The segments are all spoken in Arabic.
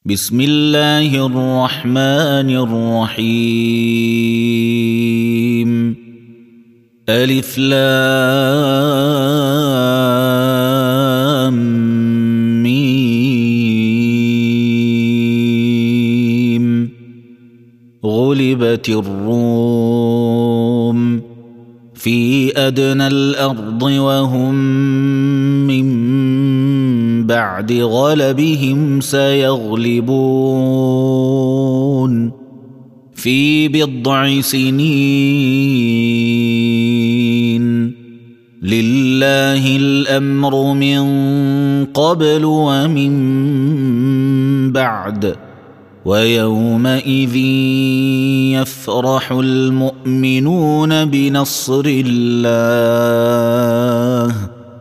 بسم الله الرحمن الرحيم ألف لام ميم غلبت الروم في أدنى الأرض وهم من بعد غلبهم سيغلبون في بضع سنين لله الأمر من قبل ومن بعد ويومئذ يفرح المؤمنون بنصر الله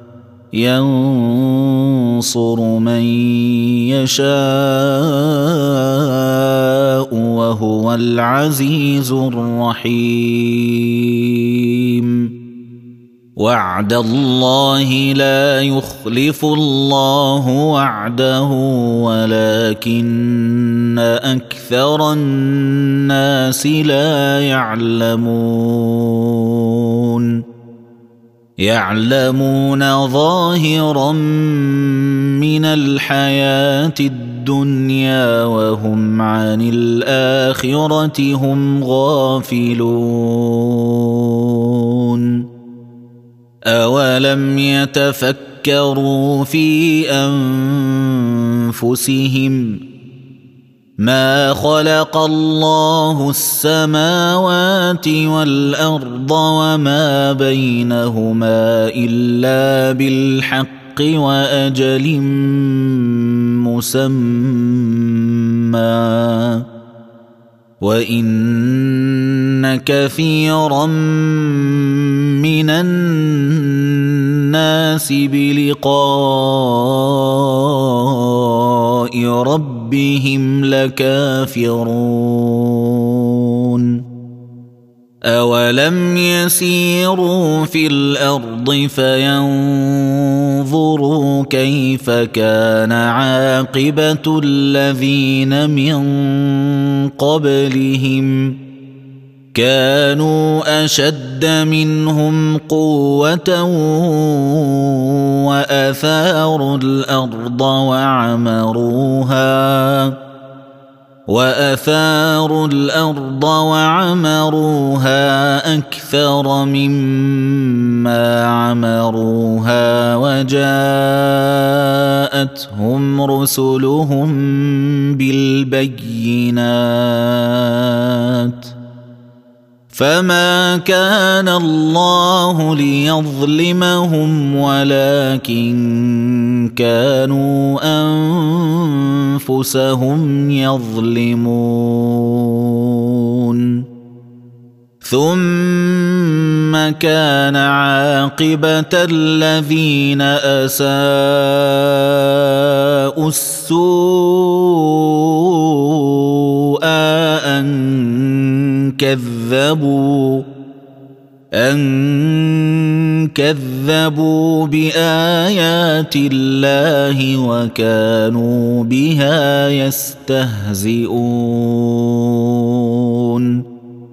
ينصر من يشاء وهو العزيز الرحيم وعد الله لا يخلف الله وعده ولكن أكثر الناس لا يعلمون ظاهرا من الحياة الدنيا وهم عن الآخرة هم غافلون أولم يتفكروا في أنفسهم ما خلق الله السماوات والأرض وما بينهما إلا بالحق وأجل مسمى وإن كثيرا من الناس بلقاء ربهم لكافرون أولم يسيروا في الأرض فينظروا كيف كان عاقبة الذين من قبلهم كانوا أشد منهم قوة وأثاروا الأرض وعمروها أكثر مما عمروها وجاءتهم رسلهم بالبينات فما كان الله ليظلمهم ولكن كانوا أنفسهم يظلمون ثم كان عاقبة الذين أساءوا السوء أن كذبوا بآيات الله وكانوا بها يستهزئون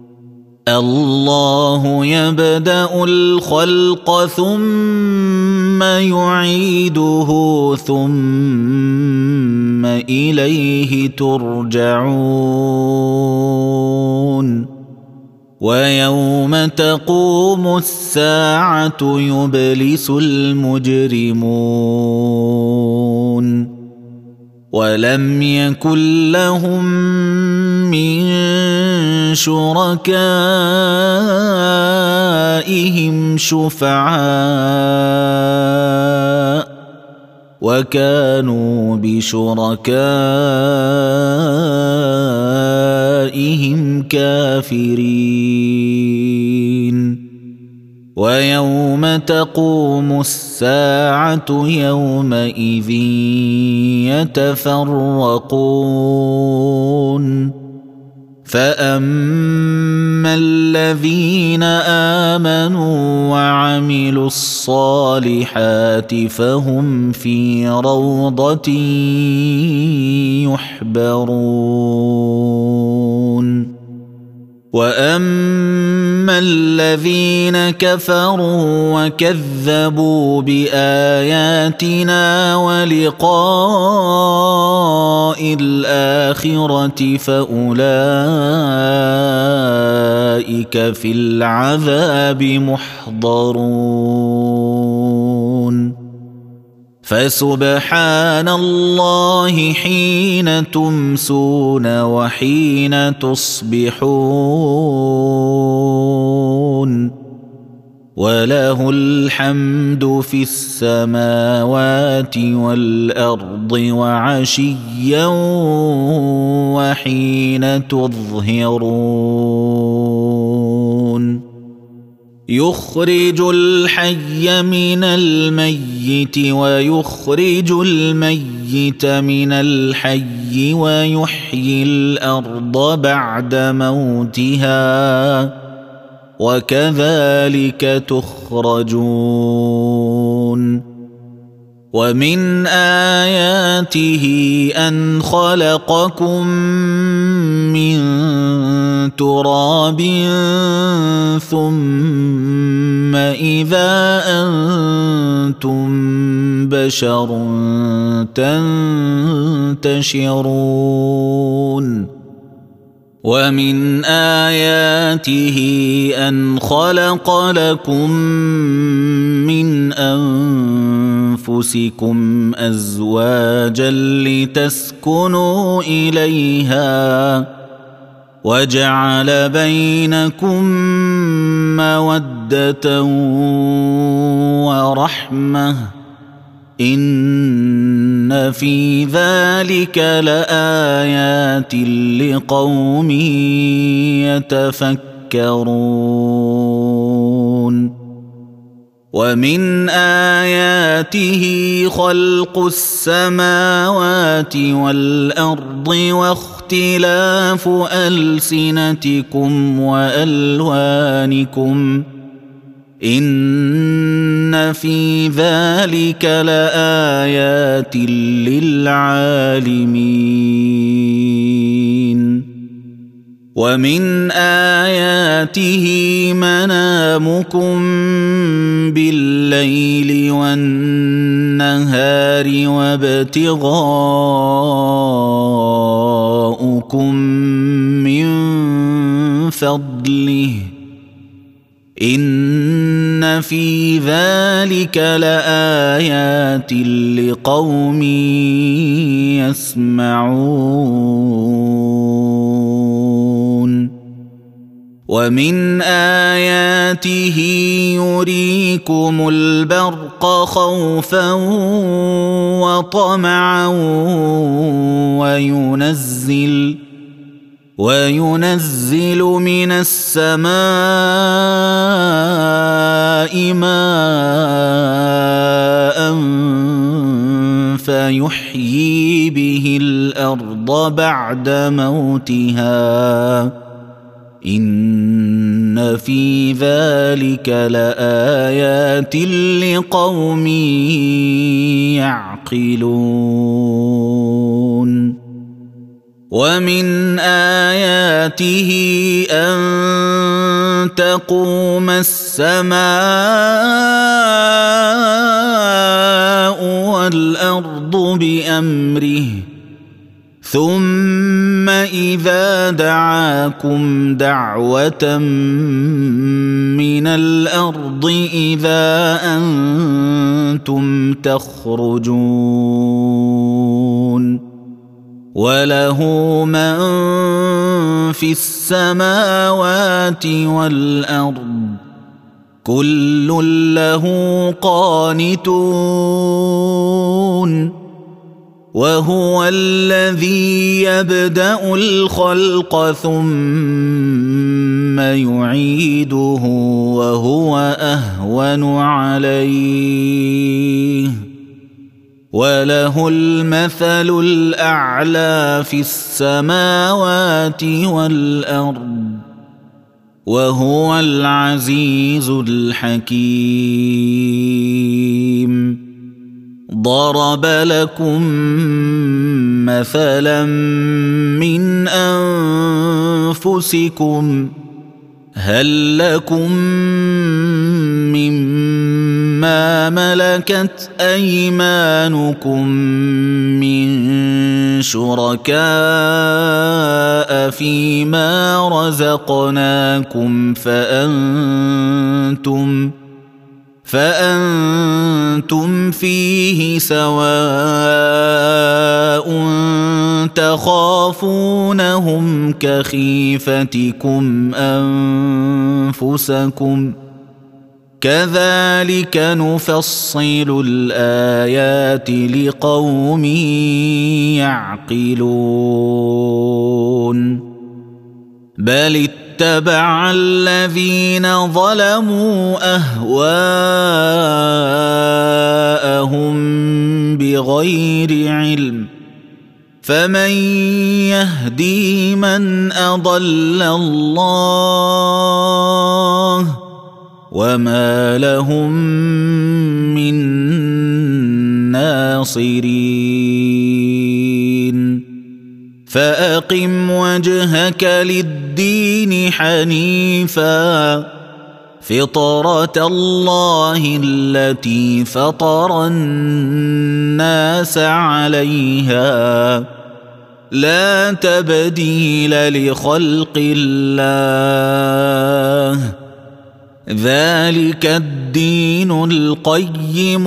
الله يبدأ الخلق ثم يعيده ثم إليه ترجعون ويوم تقوم الساعة يبلس المجرمون ولم يكن لهم من شركائهم شفعاء وكانوا بشركائهم كافرين ويوم تقوم الساعة يومئذ يتفرقون فأما الذين آمنوا وعملوا الصالحات فهم في روضة يحبرون وأما الذين كفروا وكذبوا بآياتنا ولقاء الآخرة فأولئك في العذاب محضرون فسبحان الله حين تمسون وحين تصبحون وله الحمد في السماوات والأرض وعشيا وحين تظهرون يخرج الحي من الميت ويخرج الميت من الحي ويحيي الأرض بعد موتها وكذلك تخرجون ومن آياته أن خلقكم من تراب ثم إذا أنتم بشر تنتشرون ومن آياته أن خلق لكم من أنفسكم أزواجا لتسكنوا إليها وجعل بينكم مودة ورحمة إن في ذلك لآيات لقوم يتفكرون ومن آياته خلق السماوات والأرض واختلاف ألسنتكم وألوانكم إن في ذلك لآيات للعالمين ومن آياته منامكم بالليل والنهار وابتغاؤكم من فضله إن في ذلك لآيات لقوم يسمعون ومن آياته يريكم البرق خوفا وطمعا وينزل من السماء ماء فيحيي به الأرض بعد موتها إن في ذلك لآيات لقوم يعقلون ومن آياته أن تقوم السماء والأرض بأمره ثم إذا دعاكم دعوة من الأرض إذا أنتم تخرجون وله من في السماوات والأرض كل له قانتون وهو الذي يبدأ الخلق ثم يعيده وهو أهون عليه وله المثل الأعلى في السماوات والأرض وهو العزيز الحكيم ضرب لكم مثلا من أنفسكم هل لكم مما ملكت أيمانكم من شركاء فيما رزقناكم فأنتم فيه سواء تخافونهم كخيفتكم أنفسكم كذلك نفصل الآيات لقوم يعقلون بل اتبع الذين ظلموا أهواءهم بغير علم فمن يهدي من أضل الله وما لهم من ناصرين فأقم وجهك للدين حنيفا فطرة الله التي فطر الناس عليها لا تبديل لخلق الله ذلك الدين القيم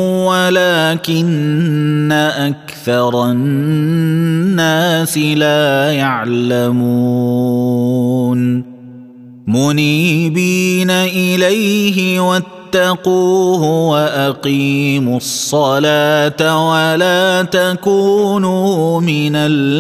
ولكن أكثر الناس لا يعلمون منيبين إليه واتقوه وأقيموا الصلاة ولا تكونوا من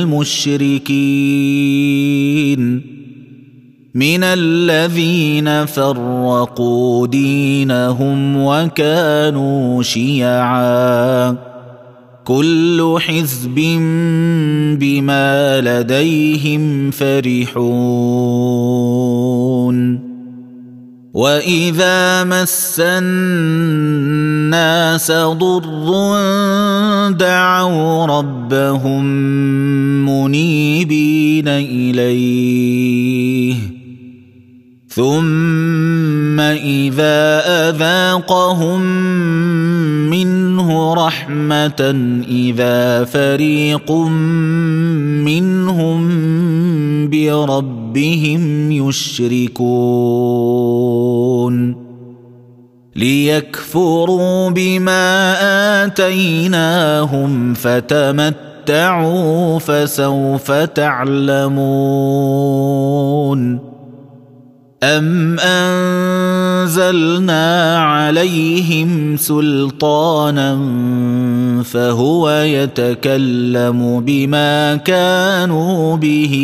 المشركين من الذين فرقوا دينهم وكانوا شيعا كل حزب بما لديهم فرحون وإذا مس الناس ضر دعوا ربهم منيبين إليه ثم إذا أذاقهم منه رحمة إذا فريق منهم بربهم يشركون ليكفروا بما آتيناهم فتمتعوا فسوف تعلمون أم أنزلنا عليهم سلطانا فهو يتكلم بما كانوا به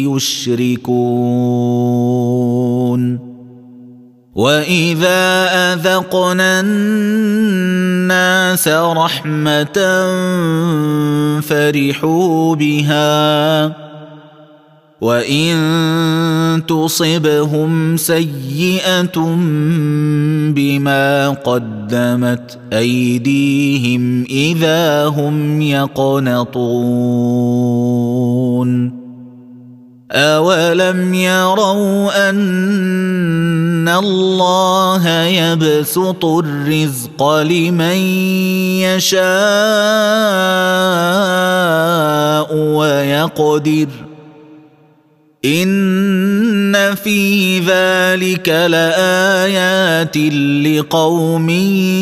يشركون وإذا أذقنا الناس رحمة فرحوا بها وإن تصبهم سيئة بما قدمت أيديهم إذا هم يقنطون أولم يروا أن الله يبسط الرزق لمن يشاء ويقدر إن في ذلك لآيات لقوم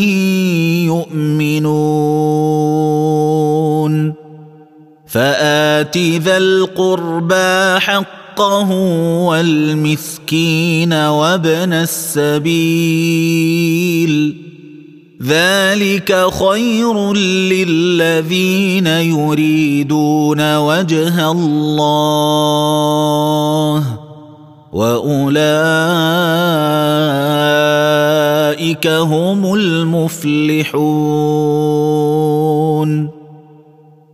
يؤمنون فآت ذا القربى حقه والمسكين وابن السبيل ذلك خير للذين يريدون وجه الله وأولئك هم المفلحون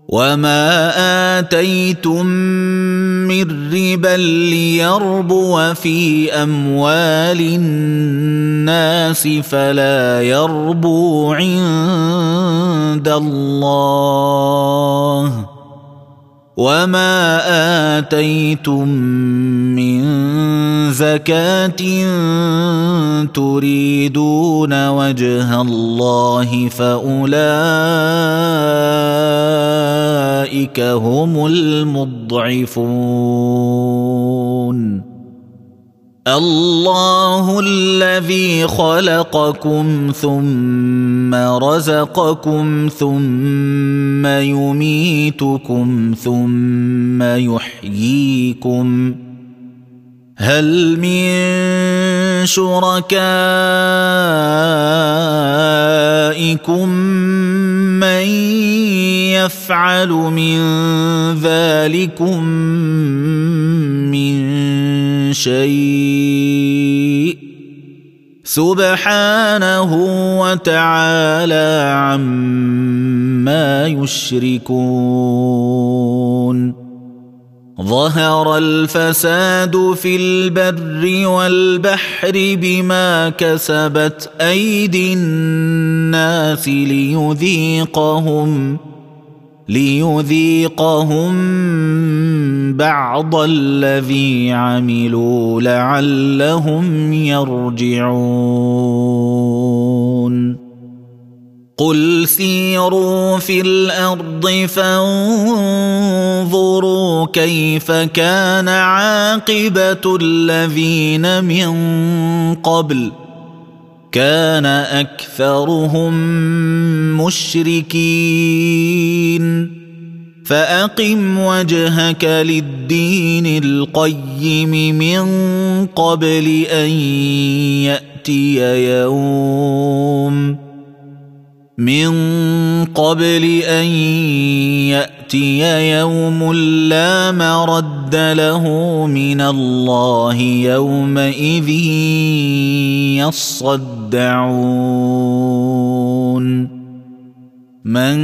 وما آتيتم من ربا ليربو في أموال الناس فلا يربو عند الله، وما آتيتم من زكاة تريدون وجه الله فأولئك هم المضعفون. الله الذي خلقكم ثم رزقكم ثم يميتكم ثم يحييكم، هل من شركائكم من يفعل من ذلكم من شيء؟ سبحانه وتعالى عما يشركون. ظهر الفساد في البر والبحر بما كسبت أيدي الناس ليذيقهم بعض الذي عملوا لعلهم يرجعون. قل سيروا في الأرض فانظروا كيف كان عاقبة الذين من قبل، كان أكثرهم مشركين. فأقم وجهك للدين القيم من قبل أن يأتي يوم لا مرد له من الله يومئذ يصدعون. من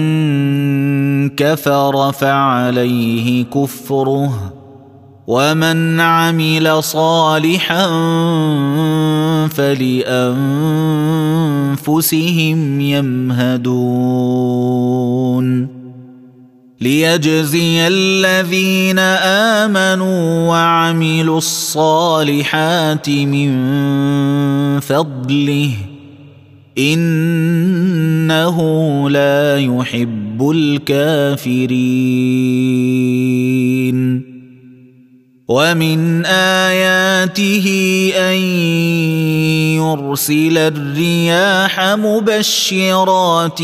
كفر فعليه كفره، ومن عمل صالحا فلأنفسهم يمهدون. ليجزي الذين آمنوا وعملوا الصالحات من فضله، إنه لا يحب الكافرين. ومن آياته أن يرسل الرياح مبشرات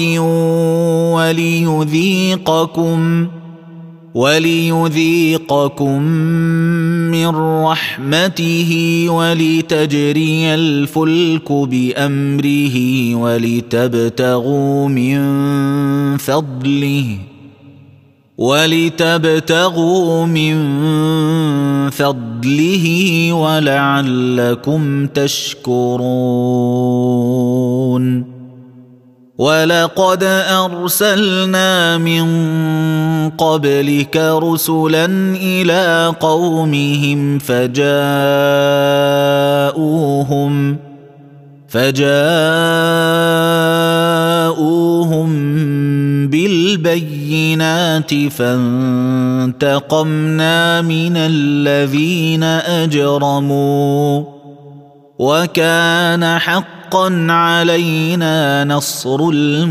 وليذيقكم من رحمته ولتجري الفلك بأمره ولتبتغوا من فضله ولعلكم تشكرون. ولقد أرسلنا من قبلك رسلا إلى قومهم فجاءوهم بالبينات فانتقمنا من الذين أجرموا، وكان حقا علينا نصر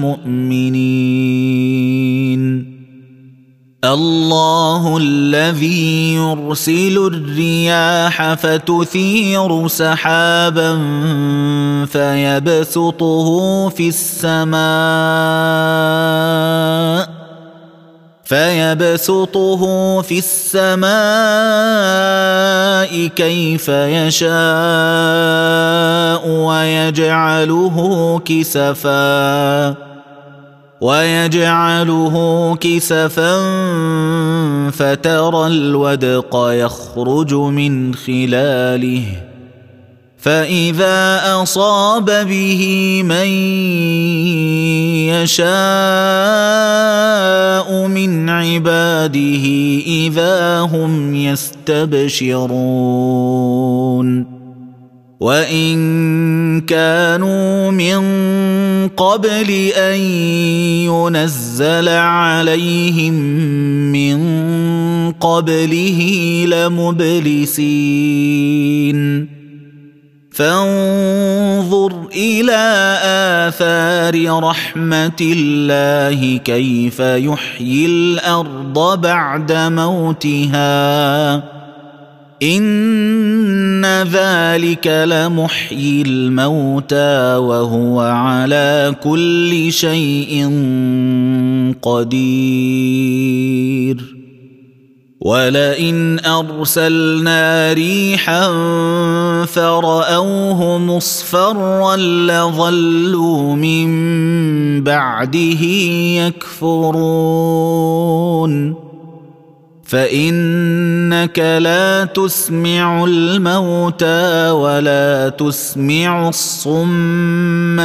المؤمنين. الله الذي يرسل الرياح فتثير سحابا فيبسطه في السماء كيف يشاء ويجعله كسفا فترى الودق يخرج من خلاله فإذا أصاب به من يشاء من عباده إذا هم يستبشرون وإن كانوا من قبل أن ينزل عليهم من قبله لمبلسين فانظر إلى آثار رحمة الله كيف يحيي الأرض بعد موتها إن ذلك لمحيي الموتى وهو على كل شيء قدير ولئن أرسلنا ريحا فرأوه مصفرا لظلوا من بعده يكفرون فإنك لا تسمع الموتى ولا تسمع الصم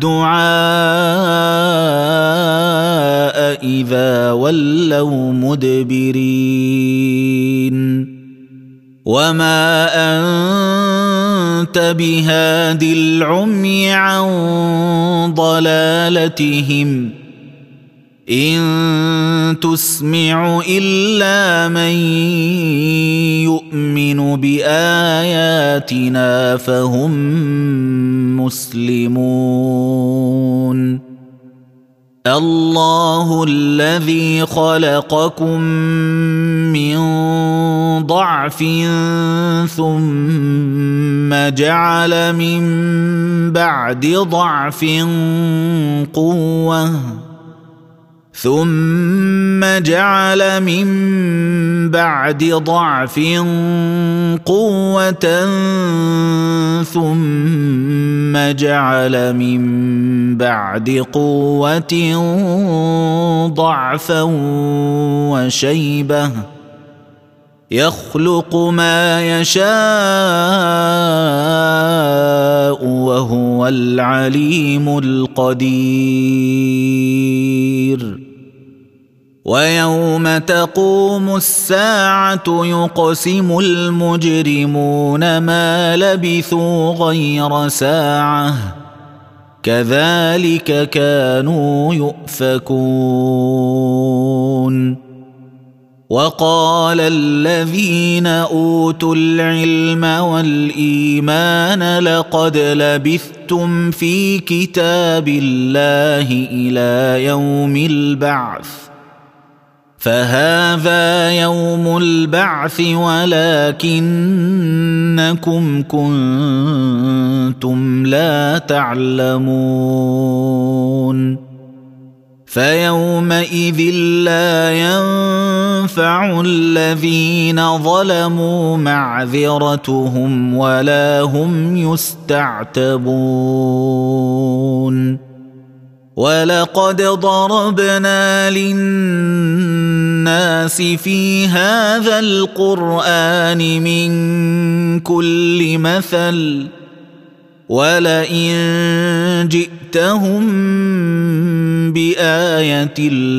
الدعاء إذا ولوا مدبرين وما أنت بهاد العمي عن ضلالتهم إن تسمع إلا من يؤمن بآياتنا فهم مسلمون الله الذي خلقكم من ضعف ثم جعل من بعد ضعف قوة ثم جعل من بعد ضعف قوة ثم جعل من بعد قوة ضعفا وشيبة يخلق ما يشاء وهو العليم القدير ويوم تقوم الساعة يقسم المجرمون ما لبثوا غير ساعة كذلك كانوا يؤفكون وقال الذين أوتوا العلم والإيمان لقد لبثتم في كتاب الله إلى يوم البعث فهذا يوم البعث ولكنكم كنتم لا تعلمون فيومئذ لا ينفع الذين ظلموا معذرتهم ولا هم يستعتبون ولقد ضربنا للناس في هذا القرآن من كل مثل ولئن جئتهم بآية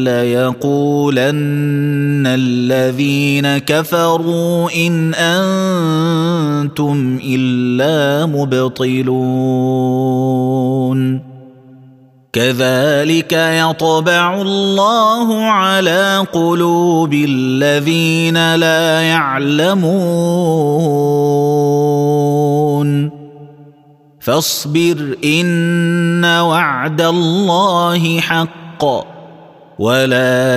ليقولن الذين كفروا إن أنتم إلا مبطلون كذلك يطبع الله على قلوب الذين لا يعلمون فاصبر إن وعد الله حق ولا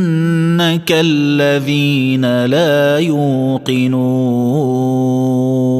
يستخفنك الذين لا يوقنون